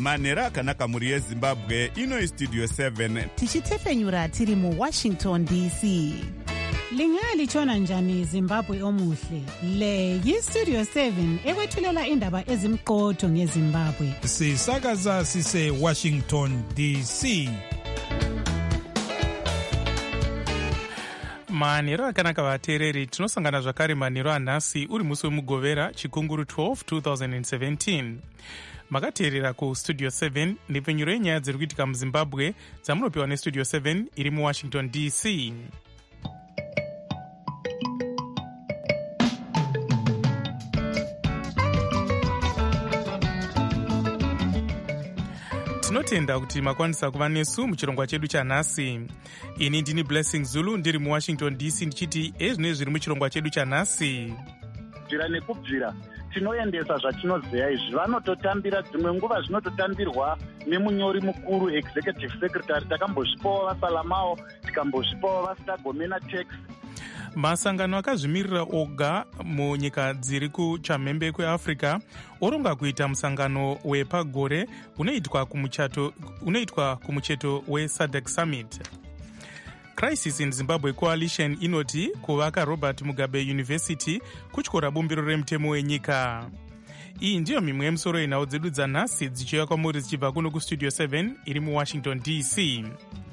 manhero akanaka mhuri yezimbabwe. Ino Studio 7 tichitefenyura tiri muWashington DC. Lingalitshona njani Zimbabwe omuhle? Le yiStudio 7 ekwethulela indaba ezimqotho ngeZimbabwe. Sisakaza sise Washington DC. manhero akanaka vateereri, tinosangana zvakare manhero anhasi uri musi wemugovera chikunguru 12 2017. makateerera kustudio 7 nepfenyuro yenyaya dziri kuitika muzimbabwe dzamunopiwa nestudio 7 iri muwashington DC. tinotenda kuti makwanisa kuva nesu muchirongwa chedu chanhasi. Ini ndini Blessing Zulu ndiri muwashington DC ndichiti ezvinenge zviri muchirongwa chedu chanhasi. Kubvira nekubvira tinoendesa zvatinozeya izvi. Vanototambira dzimwe nguva zvinototambirwa nemunyori mukuru executive secretary. Takambozvipawo vaSalamao, tikambozvipawo vaStagomena Tax. Masangano akazvimirira oga munyika dziri kuchamhembe kweAfrica oronga kuita musangano wepagore unoitwa kumucheto weSADC Summit. Crisis in Zimbabwe Coalition inoti kuvaka Robert Mugabe University kutyora bumbiro remutemo wenyika. Iyi ndiyo mimwe yemusoro yenhau dzedu dzanhasi dzichiuya kwamuri dzichibva kuno kustudio 7 iri muWashington DC.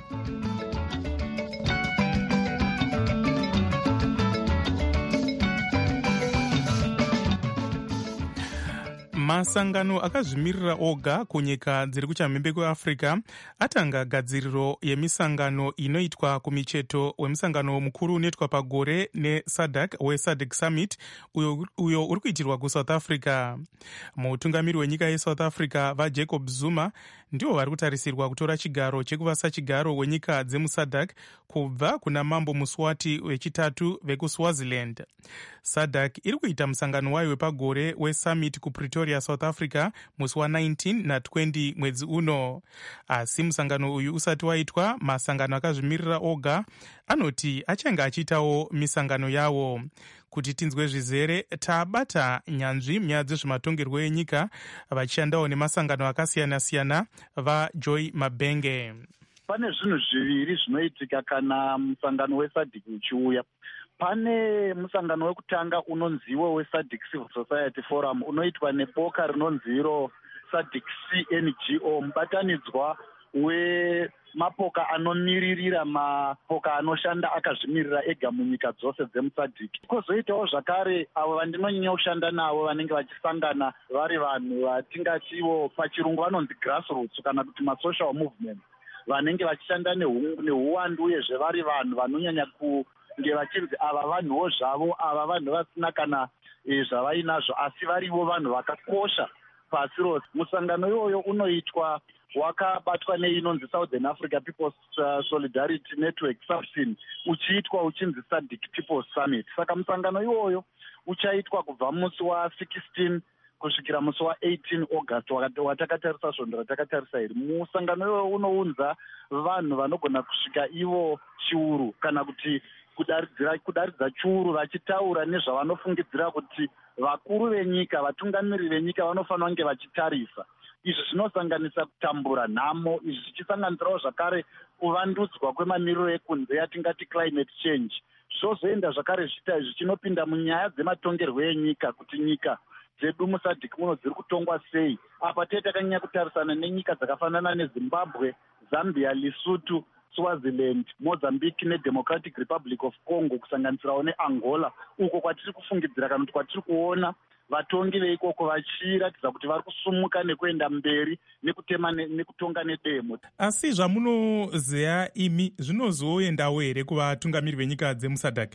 Masangano akazvimirira oga kunyika dziri kuchamhembe kweAfrica atanga gadziriro yemisangano inoitwa kumicheto wemusangano mukuru unoitwa pagore neSADC weSADC Summit uyo uri kuitirwa kuSouth Africa. Mutungamiri wenyika yeSouth Africa vaJacob Zuma ndivo vari kutarisirwa kutora chigaro chekuvasa chigaro wenyika dzemuSADC kubva kuna mambo Muswati wechitatu vekuSwaziland. SADC iri kuita musangano wayo wepagore weSummit kuPretoria, South Africa musi wa19 na20 mwedzi uno. Asi musangano uyu usati waitwa, masangano akazvimirira oga anoti achange achiitawo misangano yawo. Kuti tinzwe zvizere, tabata nyanzvi munyaya dzezvematongerwo enyika vachishandawo nemasangano akasiyana-siyana vaJoy Mabenge. Pane zvinhu zviviri zvinoitika kana musangano weSADC uchiuya. Pane musangano wekutanga unonziwo weSADC Civil Society Forum unoitwa neboka rinonziro SADC CNGO, mubatanidzwa wemapoka anomiririra mapoka anoshanda akazvimirira ega munyika dzose dzemuSADC. Kozoitawo zvakare avo vandinonyanya kushanda navo vanenge vachisangana vari vanhu vatingatiwo pachirungu vanonzi grassroots kana kuti masocial movement, vanenge vachishanda neuwandu uyezve vari vanhu vanonyanya kunge vachinzi ava vanhuwo zvavo, ava vanhu vasina kana zvavainazvo, asi varivo vanhu vakakosha pasi rose. Musangano iwoyo unoitwa wakabatwa neinonzi Southern Africa People's Solidarity Network SAPSIN, uchiitwa uchinzi SADC People's Summit. Saka musangano iwoyo uchaitwa kubva musi wa16 kusvikira musi wa18 August watakatarisa svondo ratakatarisa iri. Musangano iwoyo unounza vanhu vanogona kusvika ivo chiuru kana kuti kudaridza chiuru, vachitaura nezvavanofungidzira kuti vakuru venyika, vatungamiriri venyika vanofanira kunge vachitarisa. Izvi zvinosanganisa kutambura nhamo, izvi zvichisanganisirawo zvakare kuvandudzwa kwemamiriro ekunze yatingati climate change. Zvozoenda zvakare zvichinopinda munyaya dzematongerwo enyika, kuti nyika dzedu muSADC muno dziri kutongwa sei. Apa tete takanyanya kutarisana nenyika dzakafanana neZimbabwe, Zambia, Lesotho, Swaziland, Mozambique neDemocratic Republic of Congo, kusanganisirawo neAngola, uko kwatiri kufungidzira kana kuti kwatiri kuona vatongi veikoko vachiratidza kuti vari kusumuka nekuenda mberi nekutema nekutonga nedemo. Asi zvamunozeya imi zvinozoendawo here kuvatungamiri venyika dzemuSADC?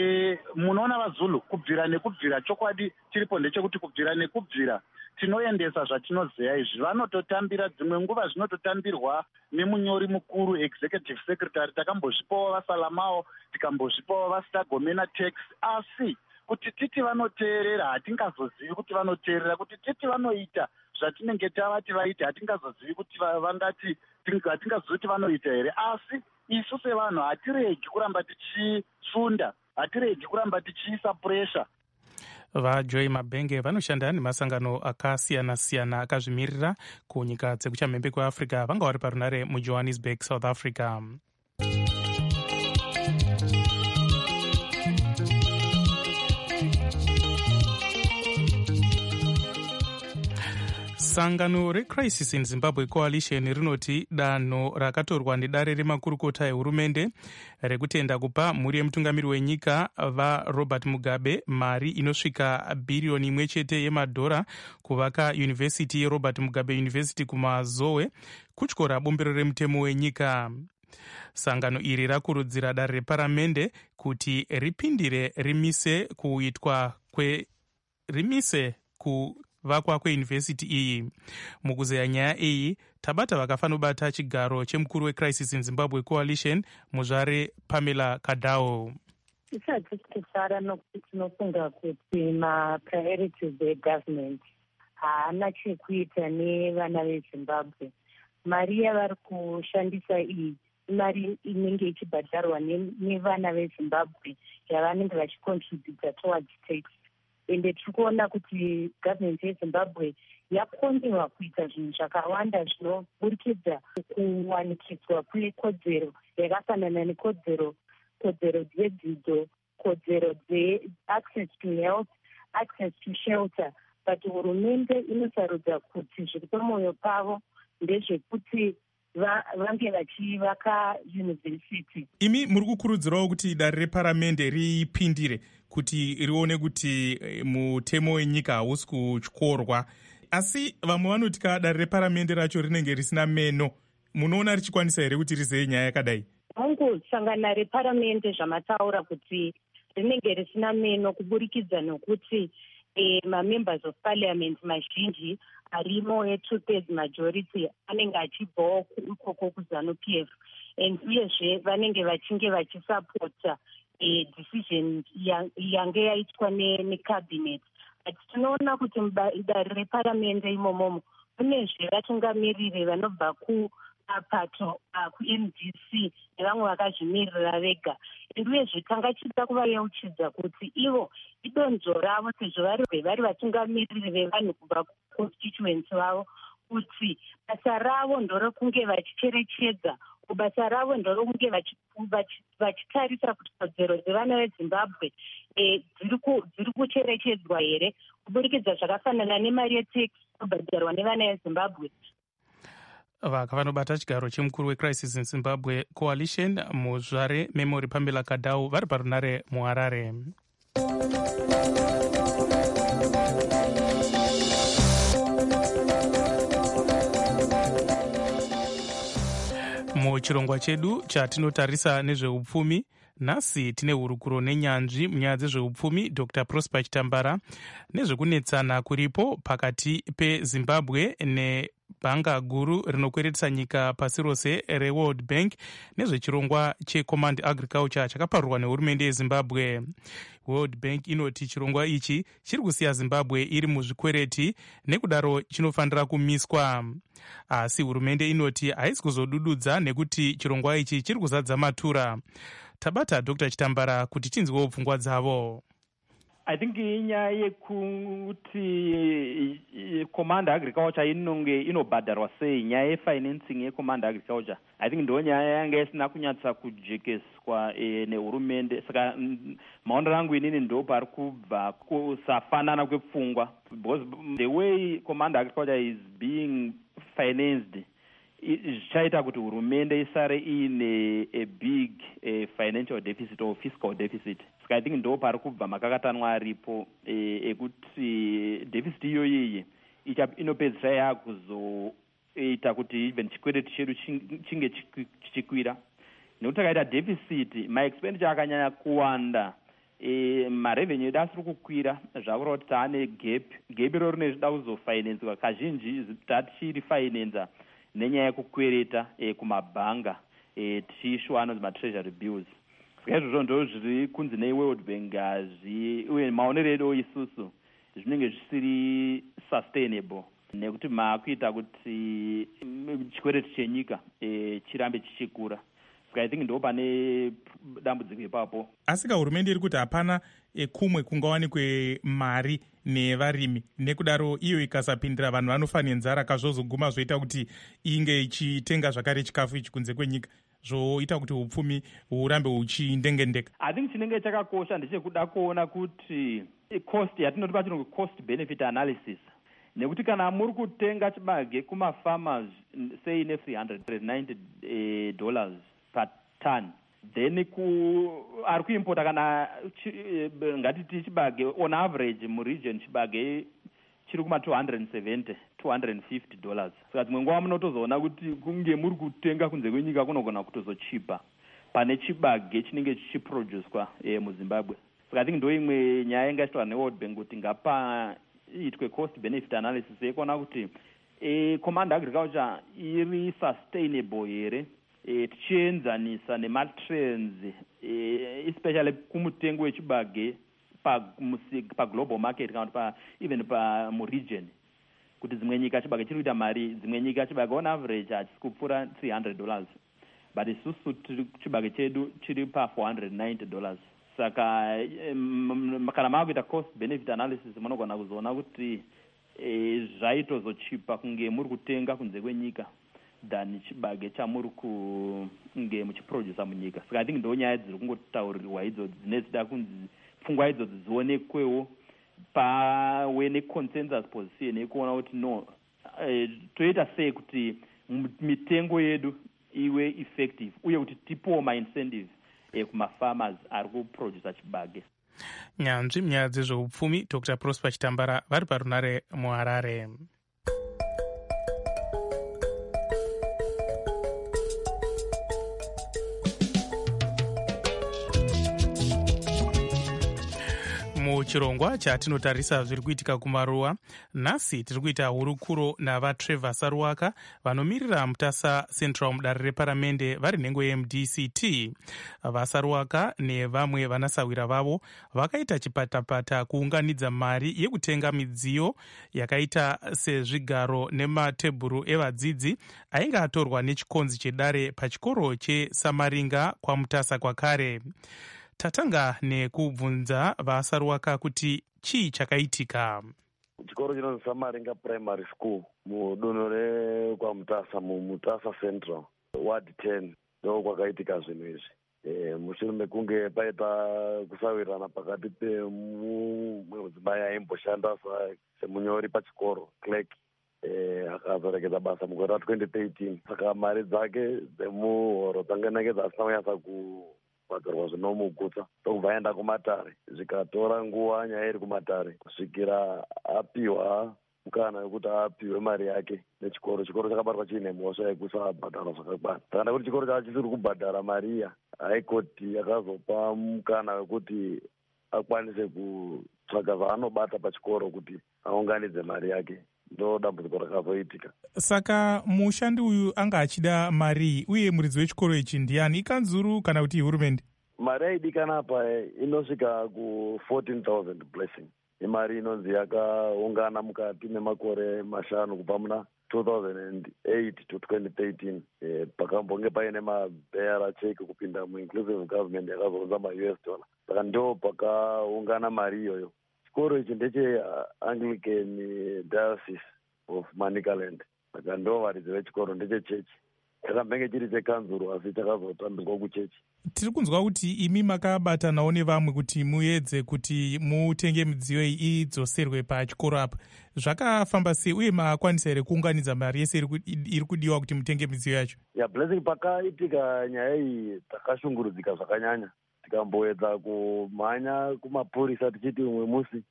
Munoona vaZulu, kubvira nekubvira, chokwadi chiripo ndechekuti kubvira nekubvira tinoendesa zvatinozeya izvi. Vanototambira dzimwe nguva zvinototambirwa nemunyori mukuru executive secretary. Takambozvipawo vaSalamao, tikambozvipawo vaStagomena Tax, asi kuti titi vanoteerera hatingazozivi kuti vanoteerera, kuti titi vanoita zvatinenge tavati vaite hatingazozivi kuti vangati, hatingazozivi kuti vanoita here. Asi isu sevanhu hatiregi kuramba tichisunda, hatiregi kuramba tichiisa pressure. vajoy mabhenge vanoshanda nemasangano akasiyana-siyana akazvimirira kunyika dzekuchamhembe kweafrica vanga vari parunare mujohannesburg, south africa. Sangano reCrisis in Zimbabwe Coalition rinoti danho rakatorwa nedare remakurukota ehurumende rekutenda kupa mhuri yemutungamiri wenyika vaRobert Mugabe mari inosvika bhiriyoni 1 yemadhora kuvaka yunivhesiti yeRobert Mugabe University kumazowe kutyora bumbiro remutemo wenyika. Sangano iri rakurudzira dare reparamende kuti ripindire rimise kuvakwa kweyunivhesiti iyi. Mukuzeya nyaya iyi tabata vakafanobata chigaro chemukuru weCrisis in Zimbabwe Coalition muzvare Pamela Kadao. Isati kusara nokuti tinofunga kuti mapriorities egovernment haana chekuita nevana vezimbabwe. Mari yavari kushandisa iyi imari inenge ichibhadharwa nevana vezimbabwe yavanenge vachicontributa towards tax. Ende tiri kuona kuti gavhmendi yezimbabwe yakoniwa kuita zvinhu zvakawanda zvinoburikidza kuwanikidzwa kwekodzero yakafanana nekodzero dzedzidzo, kodzero dzeaccess to health, access to shelter. But hurumende inosarudza kuti zviri pamwoyo pavo ndezvekuti vange vachivaka yunivhesiti. Imi muri kukurudzirawo kuti dare reparamende ripindire kuti rione kuti mutemo wenyika hausi kutyorwa, asi vamwe vanoti dare reparamende racho rinenge risina meno. Munoona richikwanisa here kuti rizeye nyaya yakadai? Hangu sangana reparamende zvamataura kuti rinenge risina meno kuburikidza nokuti mamembers of parliament mazhinji arimo e2/3 majority anenge achibvawo ikoko kuZANU-PF, and uyezve vanenge vachinge vachisapota decision yange yaitwa necabinet. But tinoona kuti mudare reparamende imomomo kunezve vatungamiriri vanobva kumapato kuMDC nevamwe vakazvimirira vega, uyezve tanga chida kuvayeuchidza kuti ivo idonzvo ravo sezvo vari vatungamiriri vevanhu kubva kuconstituency vavo, kuti basa ravo ndorekunge vachicherechedza, basa ravo ndorekunge vachitarisa kuti kodzero dzevana vezimbabwe dziri kucherechedzwa here kuburikidza zvakafanana nemari yetax inobhadharwa nevana vezimbabwe. Vakafanobata chigaro chemukuru weCrisis in Zimbabwe Coalition muzvare Memory Pamela Kadau vari parunare muHarare. Muchirongwa chedu chatinotarisa nezveupfumi, nhasi tine hurukuro nenyanzvi munyaya dzezveupfumi Dr. Prosper Chitambara nezvekunetsana kuripo pakati peZimbabwe nebhanga guru rinokweretesa nyika pasi rose reWorld Bank nezvechirongwa cheCommand Agriculture chakaparurwa nehurumende yeZimbabwe. World Bank inoti chirongwa ichi chiri kusiya Zimbabwe iri muzvikwereti nekudaro chinofanira kumiswa. Asi hurumende inoti haisi kuzodududza nekuti chirongwa ichi chiri kuzadza matura. Tabata Dr. Chitambara kuti tinzwewo pfungwa dzavo. I think inyaya yekuti Command Agriculture inobhadharwa sei, nyaya yefinancing yeCommand Agriculture, I think ndo nyaya yanga isina kunyatsa kujekeswa nehurumende. Saka maondo rangu inini ndo pari kubva kusafanana kwepfungwa, because the way Command Agriculture is being financed zvichaita kuti hurumende isare ine a big financial deficit or fiscal deficit. Saka I think ndo pari kubva makakatanwa aripo ekuti deficit iyoyi inopedzisira yakuzoita kuti even chikwereti chedu chinge chichikwira. Nekuti takaita deficit, maexpenditure akanyanya kuwanda, marevenue edu asiri kukwira, zvakureva kuti taane gap iro rine zvida kuzofinansiwa kazhinji tachirifinansa nenyaya yekukwereta kumabhanga tichiishuwa anonzi matreasury bills. Saka izvozvo ndo zviri kunzi neWorld Bank uye maonero edu isusu zvinenge zvisiri sustainable, nekuti makuita kuti chikwereti chenyika chirambe chichikura. I think ndo pane dambudziko ipapo. Asika hurumende iri kuti hapana kumwe kungawanikwe mari nevarimi, nekudaro iyo ikasapindira vanhu vanofa nenzara kazvozoguma zvoita kuti inge ichitenga zvakare chikafu ichi kunze kwenyika, zvoita kuti upfumi hurambe huchindengendeka. I think chinenge chakakosha ndechekuda kuona kuti cost yatinoti pachirungu cost benefit analysis, nekuti kana muri kutenga chibage kumafarmers sei $390 per ton, then ari kuimpota kana ngatiti chibage on average muregion chibage chiri kuma $270-250. Saka dzimwe nguva munotozoona kuti kunge muri kutenga kunze kwenyika kunogona kutozochipa pane chibage chinenge chichiproducwa muZimbabwe. Saka I think ndo imwe nyaya ingaitwa neWorld Bank kuti ngapaitwe cost benefit analysis yekuona kuti command agriculture iri sustainable here, tichienzanisa nematrends especially kumutengo wechibage pa global market kana even pa muregion, kuti dzimwe nyika chibage chiri kuita mari, dzimwe nyika chibage on average hachisi kupfuura $300, but isusu chibage chedu chiri pa $490. Saka kana makuita cost benefit analysis munogona kuzoona kuti zvaitozochipa kunge muri kutenga kunze kwenyika than chibage chamuri kunge muchiprodusa munyika. Saka I think ndo nyaya dziri kungotaurirwa idzo dzine dzida kunzi pfungwa idzo dzionekwewo pawe neconsensus position yekuona kuti no, toita sei kuti mitengo yedu iwe effective uye kuti tipowo maincentive kumafarmers ari kuprodusa chibage. Nyanzvi munyaya dzezveupfumi Dr. Prosper Chitambara vari parunare muHarare. Muchirongwa chatinotarisa zviri kuitika kumaruwa, nhasi tiri kuita hurukuro navaTrevor Saruwaka vanomirira Mutasa Central mudare reparamende vari nhengo yeMDCT. VaSaruwaka nevamwe vanasawira vavo vakaita chipatapata kuunganidza mari yekutenga midziyo yakaita sezvigaro nematebhuru evadzidzi ainge atorwa nechikonzi chedare pachikoro cheSamaringa kwaMutasa kwakare. Tatanga nekubvunza vaSaruwaka kuti chii chakaitika. Chikoro chinonzi Samaringa Primary School mudunhu rekwaMutasa muMutasa Central Ward 10 ndo kwakaitika zvinhu izvi. Mushure mekunge paita kusawirirana pakati pemumwe mudzimai aimboshanda semunyori pachikoro clerk, akazorekeza basa mugore ra2013. Saka mari dzake dzemuhoro dzange dzasina kunyatsa kubhadharwa zvinomugutsa, ndokubva aenda kumatare. Zvikatora nguva nyaya iri kumatare kusvikira apiwa mukana wekuti apiwe mari yake nechikoro. Chikoro chakabatwa chiine mhosva yekusabhadhara zvakakwana. Takanda kuti chikoro chisiri kubhadhara mari iya, haikoti yakazopa mukana wekuti akwanise kutsvaga zvaanobata pachikoro kuti aunganidze mari yake. Ndo dambudziko rakazoitika. Saka mushandi uyu anga achida mari, uye muridzi wechikoro ichi ndiani, ikanzuru kana kuti hurumende? Mari yaidikana apa inosvika ku14,000 blessing. Imari inonzi yakaungana mukati memakore mashanu kubva muna 2008 to 2013. Pakambonge paine mabhera cheki kupinda muinclusive government yakazounza $US. Saka ndo pakaungana mari iyoyo. Chikoro ichi ndecheAnglican Diocese of Manicaland. Saka ndo varidzi vechikoro ndechechechi. Chakambenge chiri chekanzuru asi chakazotambirwa kuchechi. Tiri kunzwa kuti imi makabatanawo nevamwe kuti muedze kuti mutenge midziyo iyi idzoserwe pachikoro apa. Zvakafamba sei uye makwanisa here kuunganidza mari yese iri kudiwa kuti mutenge midziyo yacho? Blessing, pakaitika nyaya iyi takashungurudzika zvakanyanya. Tikamboedza kumhanya kumapurisa tichiti umwe musi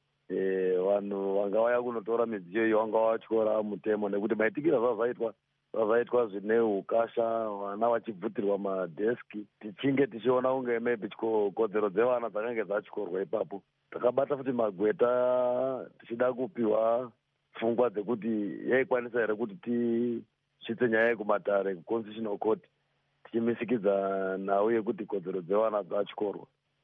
vanhu vanga vaya kunotora midziyo iyo vanga vatyora mutemo, nekuti maitikira zvazaitwa zvine ukasha, vana vachibvutirwa madheski. Tichinge tichiona unge maybe kodzero dzevana dzakange dzatyorwa ipapo. Takabata futi magweta tichida kupiwa pfungwa dzekuti yaikwanisa here kuti tisvitse nyaya yekumatare kuconstitutional court tichimisikidza uye kuti kodzero dzevana dzatyorwa.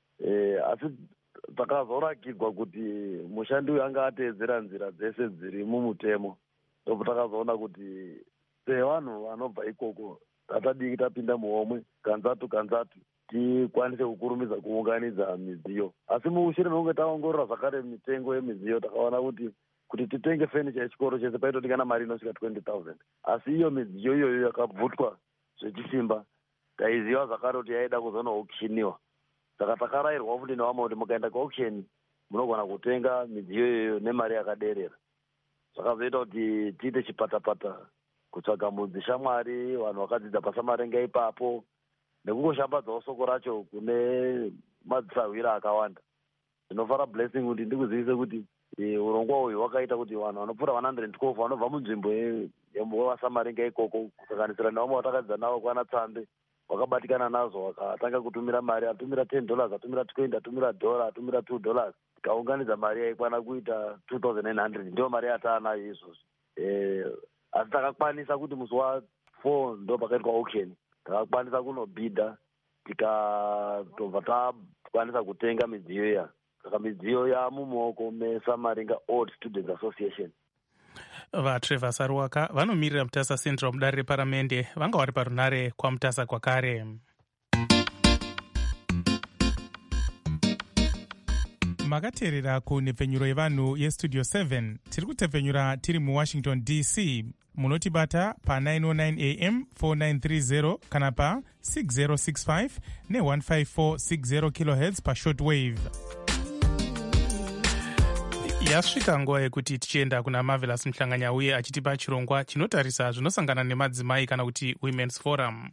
Asi takazorakirwa kuti mushandi uyu anga ateedzera nzira dzese dziri mumutemo. Ndipo takazoona kuti sevanhu vanobva ikoko tatadiki tapinda muhomwe kanzatu tikwanise kukurumidza kuunganidza midziyo. Asi mushure mekunge taongorora zvakare mitengo yemidziyo takaona kuti titenge fenicha yechikoro chese paitodikana mari inosvika 20,000. Asi iyo midziyo iyoyo yakabvutwa zvechisimba taiziva zvakare kuti yaida kuzonoaukshiniwa. Saka takarayirwa futi nevamwe kuti mukaenda kuauction munogona kutenga midziyo iyoyo nemari yakaderera. Zvakazoita kuti tiite chipatapata kutsvaga mudzishamwari vanhu vakadzidza pasamarenga ipapo nekungoshambadzawo soko racho kune madzisawira akawanda. Ndinofara blessing kuti ndikuzivise kuti urongwa uyu wakaita kuti vanhu vanopfuura 112 vanobva munzvimbo yevasamarenga ikoko kusanganisira nevamwe vatakadzidza navo kwana Tsambe vakabatikana nazvo vakatanga kutumira mari. Atumira $10, atumira $20, atumira $1, atumira $2. Tikaunganidza mari yaikwana kuita 2,900 ndiyo mari yataanayo izvozvi. Asi takakwanisa kuti musi wa4 ndo pakaitwa auction takakwanisa kunobhidha tikatobva takwanisa kutenga midziyo iya. Saka midziyo yamumaoko meSamaringa Old Students Association. vaTrevor Saruwaka vanomirira Mutasa Central mudare reparamende vanga vari parunare kwaMutasa kwakare. makateerera kunhepfenyuro yevanhu yestudio 7 tiri kutepfenyura tiri muwashington DC. munotibata pa909 am 4930 kana pa 6065 ne15460 kHz pashortwave. Yasvika nguva yekuti tichienda kuna Marvelous Mhlanganya uye achitipa chirongwa chinotarisa zvinosangana nemadzimai kana kuti Women's Forum.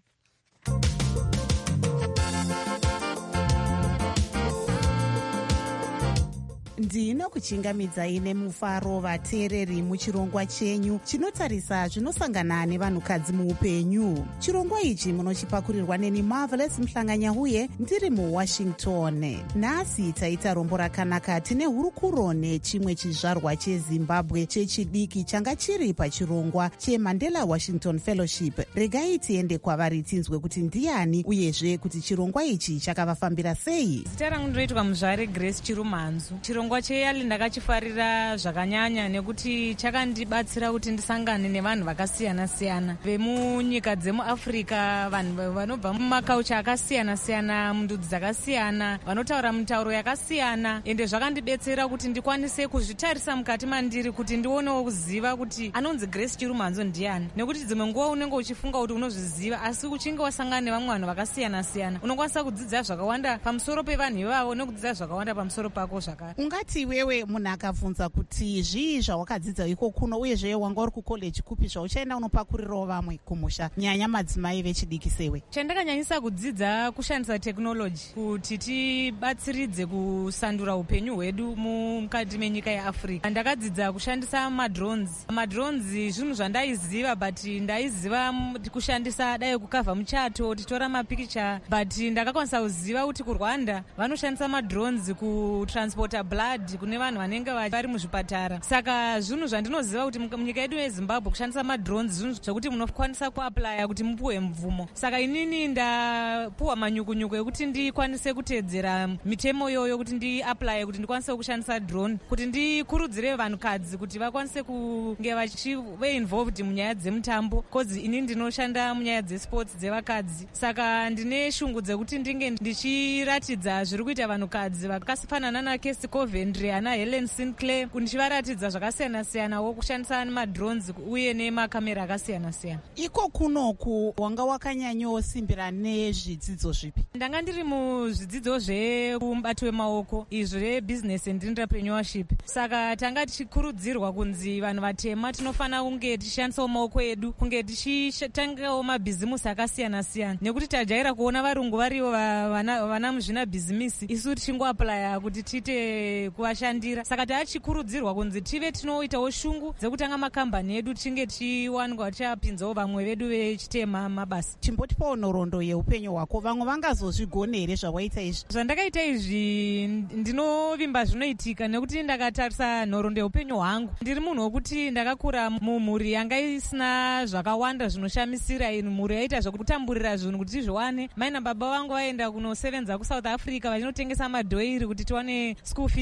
ndinokuchingamidzai nemufaro vateereri muchirongwa chenyu chinotarisa zvinosangana nevanhukadzi muupenyu. chirongwa ichi munochipakurirwa neni Marvelous Mhlanganya uye ndiri muwashington. nhasi taita rombo rakanaka tine hurukuro nechimwe chizvarwa chezimbabwe chechidiki changa chiri pachirongwa cheMandela Washington Fellowship. regai tiende kwavari tinzwe kuti ndiani uyezve kuti chirongwa ichi chakavafambira sei. zita rangu ndinoitwa Muzvare Grace Chirumanzu. chirongwa cheyali ndakachifarira zvakanyanya nekuti chakandibatsira kuti ndisangane nevanhu vakasiyana-siyana vemunyika dzemuAfrica, vanhu vanobva mumakaucha akasiyana-siyana, mundudzi dzakasiyana, vanotaura mitauro yakasiyana, ende zvakandibetsera kuti ndikwanise kuzvitarisa mukati mandiri kuti ndionewo kuziva kuti anonzi Grace Chirumanzu ndiani. nekuti dzimwe nguva unenge uchifunga kuti unozviziva asi uchinge wasangana nevamwe vanhu vakasiyana-siyana unokwanisa kudzidza zvakawanda pamusoro pevanhu ivavo nekudzidza zvakawanda pamusoro pako zvakare. ungati wewe munhu akabvunza kuti zvii zvawakadzidza iko kuno uyezve wanga uri kukoleji kupi zvauchaenda unopakurirawo vamwe kumusha nyanya madzimai vechidiki sewe? chandakanyanyisa kudzidza kushandisa tekinoloji kuti tibatsiridze kusandura upenyu hwedu mukati menyika yeAfrica. ndakadzidza kushandisa madrones zvinhu zvandaiziva but ndaiziva kushandisa dai kukavha muchato titora mapikicha but ndakakwanisa kuziva kuti kuRwanda vanoshandisa madrones kutransporta blood kune vanhu vanenge vari muzvipatara. saka zvinhu zvandinoziva kuti munyika yedu yeZimbabwe kushandisa madrones zvinhu zvokuti munokwanisa kuaplya kuti mupuwe mubvumo. saka inini ndapuwa manyukunyuku ekuti ndikwanise kuteedzera mitemo iyoyo kuti ndiaplye kuti ndikwanise kushandisa drone kuti ndikurudzire vanhukadzi kuti vakwanise kunge vachive involved munyaya dzemutambo cause inini ndinoshanda munyaya dzesports dzevakadzi. saka ndine shungu dzekuti ndinge ndichiratidza zviri kuita vanhukadzi vakafanana naCasey Coventry, ana Helen Sinclair, ndichivaratidza zvakasiyana-siyanawo kushandisa madrones uye nemakamera akasiyana-siyana. iko kunoku wanga wakanyanyawo simbira nezvidzidzo zvipi? ndanga ndiri muzvidzidzo zvemubati wemaoko izvo rebusiness and entrepreneurship. saka tanga tichikurudzirwa kunzi vanhu vatema tinofanira kunge tichishandisawo maoko edu kunge tichitangawo mabhizimusi akasiyana-siyana nekuti tajaira kuona varungu varivo vana muzvina bhizimisi isu tichingoaplya kuti tiite kuvashandira. saka taachikurudzirwa kunzi tive tinoitawo shungu dzekutanga makambani edu tichinge tichiwanikwa tichapinzawo vamwe vedu vechitema mabasa. chimbotipawo nhoroondo yeupenyu hwako, vamwe vangazozvigone here zvawaita izvi? zvandakaita izvi ndinovimba zvinoitika nekuti ndakatarisa nhoroondo yeupenyu hwangu ndiri munhu wokuti ndakakura mumhuri yanga isina zvakawanda zvinoshamisira. mhuri yaita zvekutamburira zvinhu kuti tizviwane. mai nababa vangu vaenda kunosevenza kuSouth Africa vachinotengesa madhoiri kuti tiwane school fees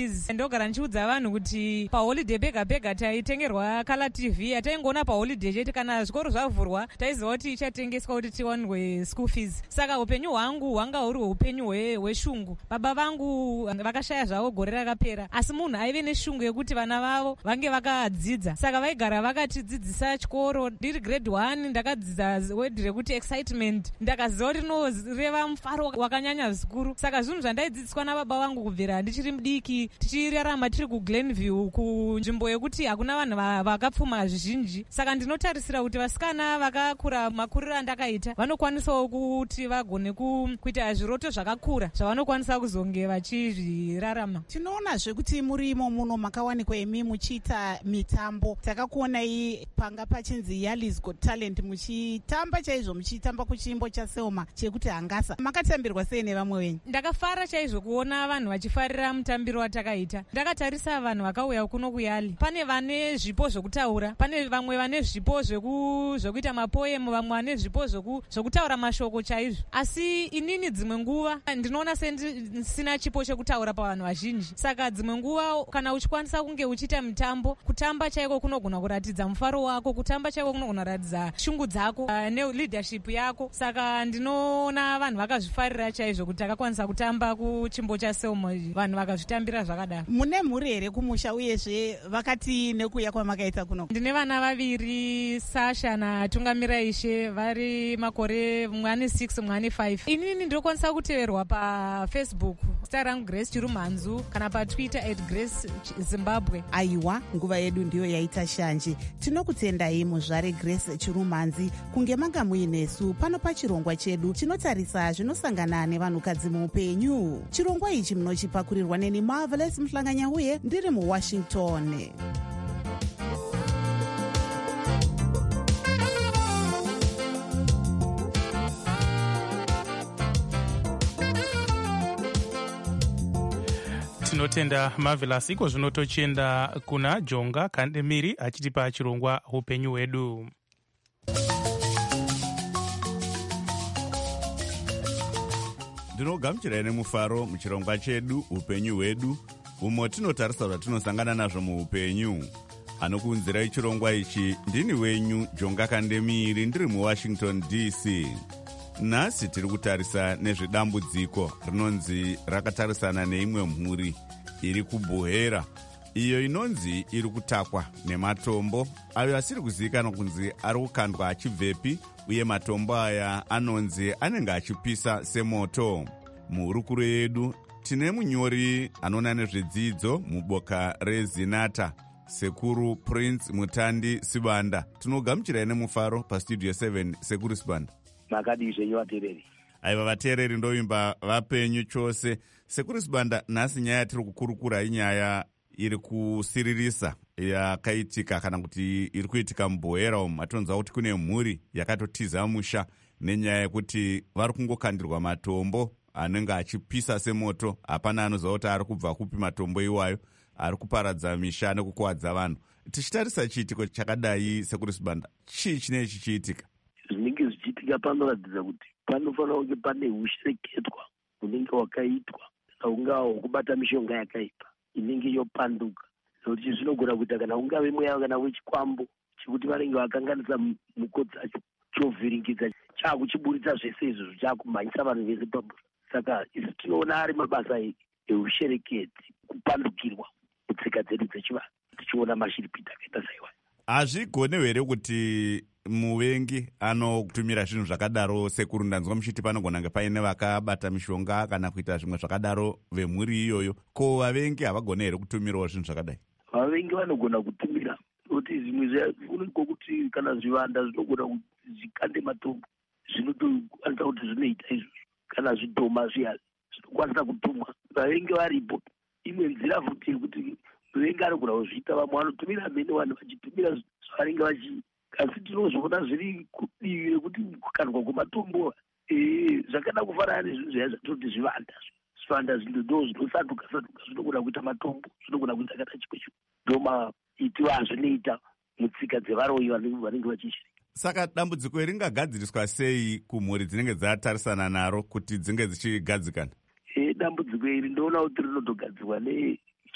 fees. Ndogara ndichiudza vanhu kuti paholiday pega pega taitengerwa color TV ataingoona paholiday chete, kana zvikoro zvavhurwa taiziva kuti ichatengeswa kuti tiwanwe school fees. Saka upenyu hwangu hwanga huri upenyu hweshungu. Baba vangu vakashaya zvavo gore rakapera, asi munhu aive neshungu yekuti vana vavo vange vakadzidza. Saka vaigara vakatidzidzisa chikoro. Ndiri grade 1 ndakadzidza word rekuti excitement, ndakaziva kuti rinoreva mufaro wakanyanya zvikuru. Saka zvinhu zvandaidzidziswa nababa vangu kubvira ndichiri mudiki, tichirarama tiri kuGlenview, kunzvimbo yekuti hakuna vanhu vakapfuma zvizhinji. Saka ndinotarisira kuti vasikana vakakura makuriro andakaita vanokwanisawo kuti vagone kuita zviroto zvakakura zvavanokwanisa kuzonge vachizvirarama. Tinoonazve kuti murimo muno makawanikwa imi muchiita mitambo. Takakuonai panga pachinzi Yali's Got Talent muchitamba chaizvo, muchitamba kuchimbo chaSelma chekuti Hangasa. Makatambirwa sei nevamwe venyu? Ndakafara chaizvo kuona vanhu vachifarira mutambiro watakaita. Ndakatarisa vanhu vakauya kuno kuYali. Pane vane zvipo zvokutaura, pane vamwe vane zvipo zvokuita mapoemu, vamwe vane zvipo zvokutaura mashoko chaizvo. Asi inini dzimwe nguva ndinoona sina chipo chekutaura pavanhu vazhinji. Saka dzimwe nguva kana uchikwanisa kunge uchiita mitambo, kutamba chaiko kunogona kuratidza mufaro wako, kutamba chaiko kunogona kuratidza shungu dzako neleadership yako. Saka ndinoona vanhu vakazvifarira chaizvo kuti takakwanisa kutamba kuchimbo chaSelma, vanhu vakazvitambira zvakadaro. Mune mhuri here kumusha, uyezve vakati nekuya kwamakaita kuno? Ndine vana vaviri, Sasha naTungamira Ishe, vari makore mumwe ane 6 mumwe ane 5. Inini ndinokwanisa kuteverwa paFacebook zita rangu Grace Chirumanzu, kana paTwitter @GraceZimbabwe. Aiwa, nguva yedu ndiyo yaita shanje. Tinokutendai muzvare Grace Chirumanzi kunge manga muinesu pano pachirongwa chedu chinotarisa zvinosangana nevanhukadzi muupenyu. Chirongwa ichi munochipakurirwa neni Marvelous Mhlanganyauye, ndiri muWashington. Tinotenda Marvelous. Iko zvino tochienda kuna Jonga Kandemiri achitipa chirongwa upenyu hwedu. Ndinogamuchirai nemufaro muchirongwa chedu upenyu hwedu, umo tinotarisa zvatinosangana nazvo muupenyu. Anokuunzirai chirongwa ichi ndini wenyu Jonga Kandemiri, ndiri muWashington DC. Nhasi tiri kutarisa nezvedambudziko rinonzi rakatarisana neimwe mhuri iri kuBuhera, iyo inonzi iri kutakwa nematombo ayo asiri kuzivikanwa kunzi ari kukandwa achibvepi, uye matombo aya anonzi anenge achipisa semoto. Muhurukuro yedu tine munyori anoona nezvedzidzo muboka reZinata, Sekuru Prince Mutandi Sibanda. Tinogamuchirai nemufaro pastudio 7. Sekuru Sibanda, makadii zvenyu vateereri? Aiva vateereri ndoimba vapenyu chose. Sekuru Sibanda, nhasi nyaya tiri kukurukura inyaya iri kusiririsa yakaitika kana kuti iri kuitika muBuhera umu. Matonzwa kuti kune mhuri yakatotiza musha nenyaya yekuti vari kungokandirwa matombo anenge achipisa semoto. Hapana anoziva kuti ari kubva kupi matombo iwayo, ari kuparadza misha nekukuwadza vanhu. Tichitarisa chiitiko chakadai, Sekuru Sibanda, chii chinenge chichiitika? Zvinenge zvichiitika panoratidza kuti panofanira kunge pane ushereketwa unenge wakaitwa unga hwekubata mishonga yakaipa inenge yopanduka. Nokuti zvinogona kuita kana ungave mweya kana wechikwambo chekuti vanenge vakanganisa muko dzacho, chovhiringidza chaakuchiburitsa zvese izvozvo, chaakumhanyisa vanhu vese pabura. Saka izvi tinoona ari mabasa eushereketi, kupandukirwa mutsika dzedu dzechivanhu, tichiona mashiripiti akaita saiwayo. Hazvigone here kuti muvengi anokutumira zvinhu zvakadaro? Sekuru, ndanzwa muchiti panogona kunge paine vakabata mishonga kana kuita zvimwe zvakadaro vemhuri iyoyo. Ko vavengi havagone here kutumirawo zvinhu zvakadai? Vavengi vanogona kutumira, kuti zvimwe zvauniko kuti kana zvivanda zvinogona kuti zvikande matombo, zvinotokwanisa kuti zvinoita izvozvo. Kana zvidhoma zviya zvinokwanisa kutumwa, vavengi varipo. Imwe nzira futi yekuti muvengi anogona kuzviita, vamwe vanotumira mene vanhu vachitumira zvavanenge vachiita. Asi tinozviona zviri kudivi rekuti kukandwa kwematombo zvakada kufanana nezvinhu zvaya zvatoti zvivanda. Zvivanda ndo zvinosanduka zvinogona kuita matombo, zvinogona kuita kana chimwe chinhu. Ndo maitiro azvinoita mutsika dzevaroyi vanenge vachishirika. Saka dambudziko ringagadziriswa sei kumhuri dzinenge dzatarisana naro kuti dzinge dzichigadzikana? Dambudziko iri ndoona kuti rinotogadzirwa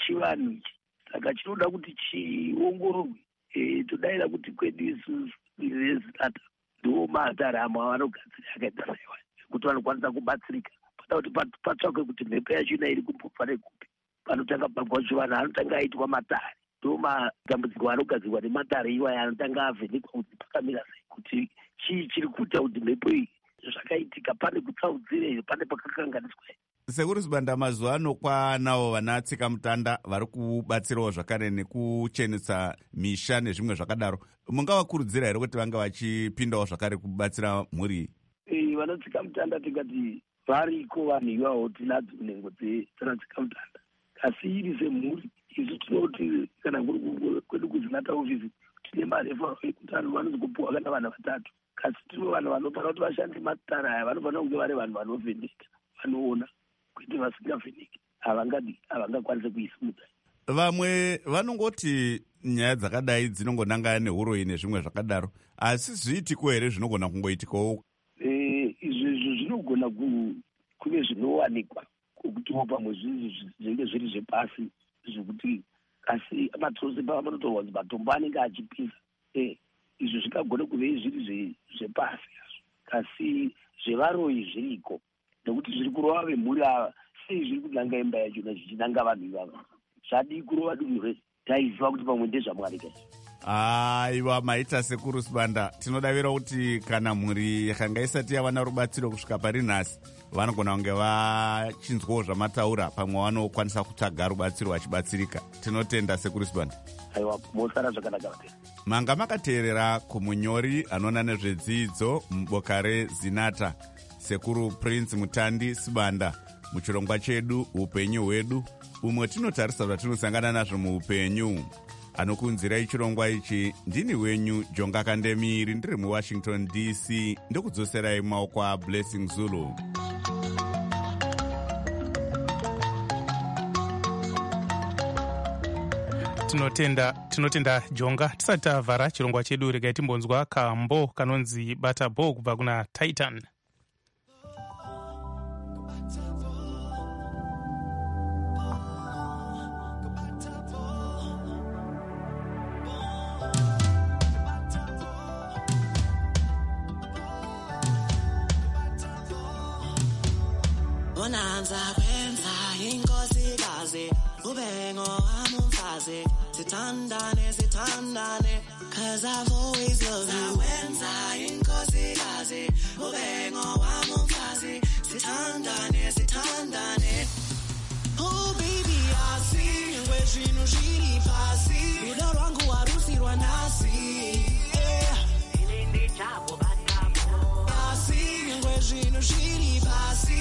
chivanhu ichi, saka chinoda kuti chiongororwe. Todaira kuti kwedu isusu vezitata ndo maatari amwe avanogadzira akaita saiwa kuti vanokwanisa kubatsirika. Pada kuti patsvakwe kuti mhepo yacho ina iri kumbofane kupi, panotanga pagwacho vanhu anotanga aitwa matare. Ndo matambudziko anogadzirwa nematare iwaya anotanga avhenekwa kuti pakamira sei, kuti chii chiri kuita kuti mhepo iyi zvakaitika, pane kutsaudzira here, pane pakakanganiswa here. Sekuru Sibanda, mazuva ano kwanawo vanatsika mutanda vari kubatsirawo zvakare nekuchenesa misha nezvimwe zvakadaro. Mungavakurudzira here kuti vanga vachipindawo zvakare kubatsira mhuri? Vanatsika mutanda tikati variko vanhu ivavo, tinadzo nhengo dzanatsika mutanda, asi iri semhuri isu tinoti kana kwedu kuzinata ofisi tine marefa ekuti vanhu vanozokupuwa kana vana vatatu, kasi tino vanhu vanofana kuti vashande matara aya vanofana kunge vari vanhu vanovheneka, vanoona kuti vasingavheneki havangakwanise kuisimudza. Vamwe vanongoti nyaya dzakadai dzinongonangana neuroi nezvimwe zvakadaro, asi zviitiko here zvinogona kungoitikawo? Izvi zvinogona kuve zvinowanikwa kwekutiwo pamwe zvinenge zviri zvepasi zvokuti, asi matrose pavanotorwa kuti matombo anenge achipisa, izvi zvingagona kuve zviri zvepasi, kasi zvevaroi zviriko, nekuti zviri kurova vemhuri ava sei zviri kunanga imba yachona zvichinanga vanhu ivava. Zvadii kurova dunhu rese, taiziva kuti pamwe ndezvaMwari kai. Aiwa, maita Sekuru Sibanda, tinodavira kuti kana mhuri yakanga isati yavana rubatsiro kusvika pari nhasi, vanogona kunge vachinzwawo zvamataura, pamwe vanokwanisa kutsvaga rubatsiro vachibatsirika. Tinotenda Sekuru Sibanda. Aiwa, mosara zvakanaka vatera. Manga makateerera kumunyori anoona nezvedzidzo muboka reZinata, Sekuru Prince Mutandi Sibanda, muchirongwa chedu upenyu hwedu, umwe tinotarisa zvatinosangana nazvo muupenyu. Anokunzirai chirongwa ichi ndini wenyu Jonga Kandemiri, ndiri muWashington DC, ndokudzoserai maoko aBlessing Zulu. Tinotenda Jonga. Tisati tavhara chirongwa chedu, regai timbonzwa kambo kanonzi Batabo kubva kuna Titan. Bonanza kwenza inkosikazi, ubengo wami umfazi, sithandane, cause I've always loved you. Kwenza inkosikazi, ubengo wami umfazi, sithandane. Oh baby, asi, ngwezvinu zviri pasi, rudo rwangu warusirwa nasi. Ini ndichako Batabo. Asi, ngwezvinu zviri pasi,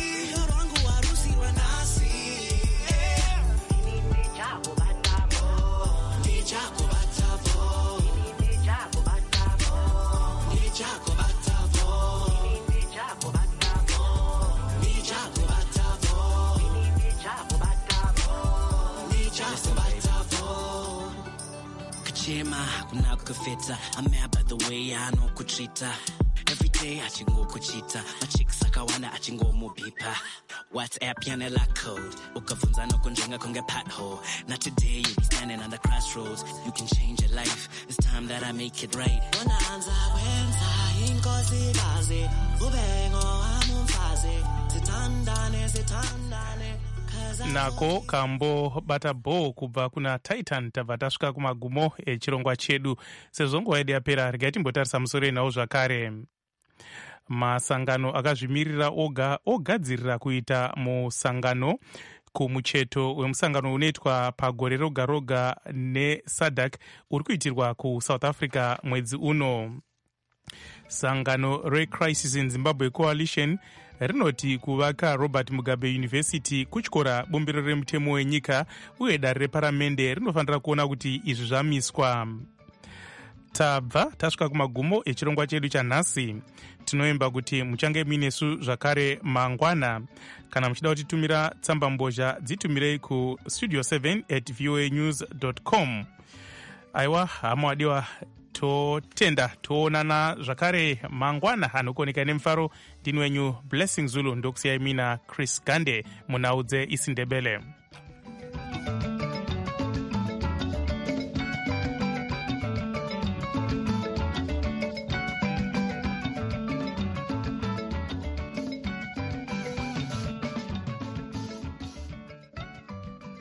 kuna kufeta. I'm mad by the way I know kuchita. Every day achingo kuchita. My chicks akawana achingo mubipa. WhatsApp yanela code. Ukavunza no kunjenga konge pothole. Not today you be standing on the crossroads. You can change your life. It's time that I make it right. Bonanza wenza inkosikazi, ubengo wamumfazi, sithandane. Nako kambo Batabo kubva kuna Titan. Tabva tasvika kumagumo echirongwa chedu. Sezvo nguva yedu yapera, regai timbotarisa musoro nawo zvakare. Masangano akazvimirira oga ogadzirira kuita musangano kumucheto wemusangano unoitwa pagore roga roga neSADC uri kuitirwa kuSouth Africa mwedzi uno. Sangano reCrisis in Zimbabwe Coalition rinoti kuvaka Robert Mugabe University kutyora bumbiro remutemo wenyika uye dare reparamende rinofanira kuona kuti izvi zvamiswa. Tabva tasvika kumagumo echirongwa chedu chanhasi. Tinoimba kuti muchange minesu zvakare mangwana. Kana muchida kutitumira tsamba mbozha, dzitumirei ku studio7@voanews.com. Aiwa, hama wadiwa, totenda toonana zvakare mangwana. Anokoneka nemufaro ndini wenyu Blessing Zulu, ndokusiyai mina Chris Gande munaudze isindebele.